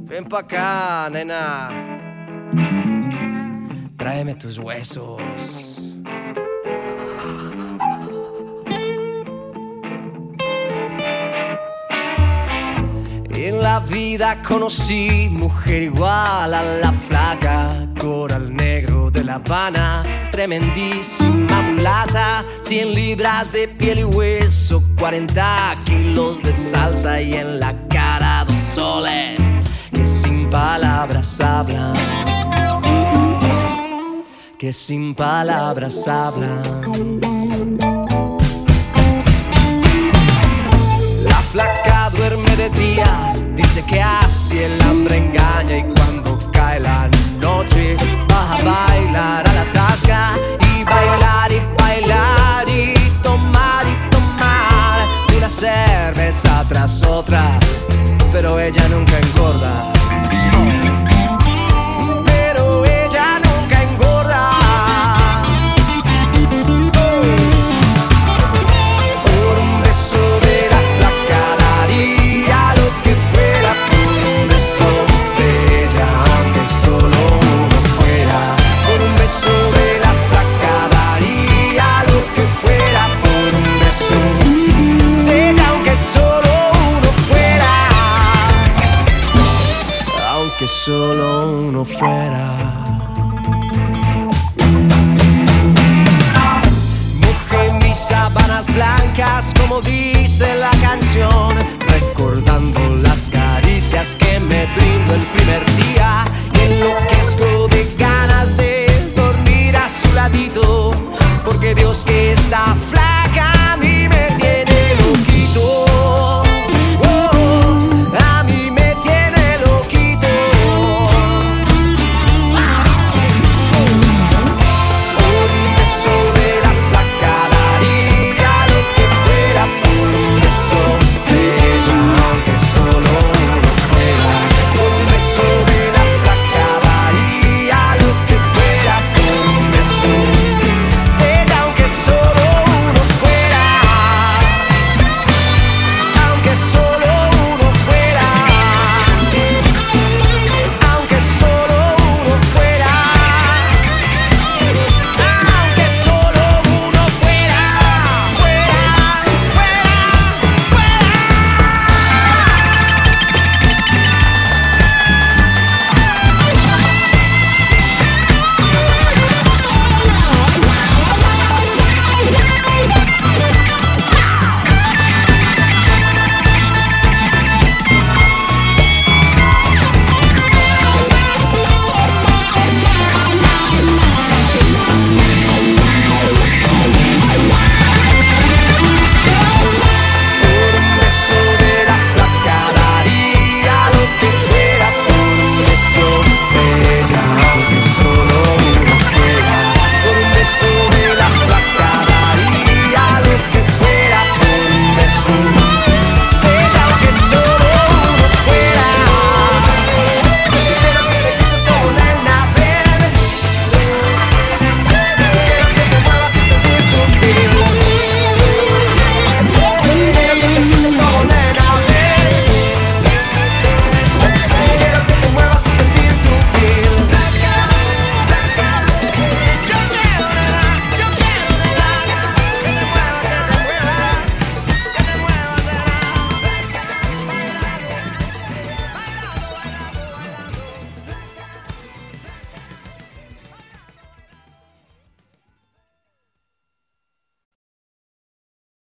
Ven pa' acá, nena. Tráeme tus huesos. En la vida conocí mujer igual a la flaca, coral negro de La Habana, tremendísima mulata, 100 libras de piel y hueso, 40 kilos de salsa y en la cara 2 soles que sin palabras hablan, que sin palabras hablan. La flaca duerme de día, dice que así el hambre engaña, y cuando cae la noche va a bailar a la tasca y bailar y bailar y tomar una cerveza tras otra, pero ella nunca engorda. Pero ella nunca engorda. Por un beso de la flaca daría lo que fuera, por un beso de ella, aunque solo uno fuera. Por un beso de la flaca daría lo que fuera, por un beso de ella, aunque solo uno fuera. Aunque solo uno fuera.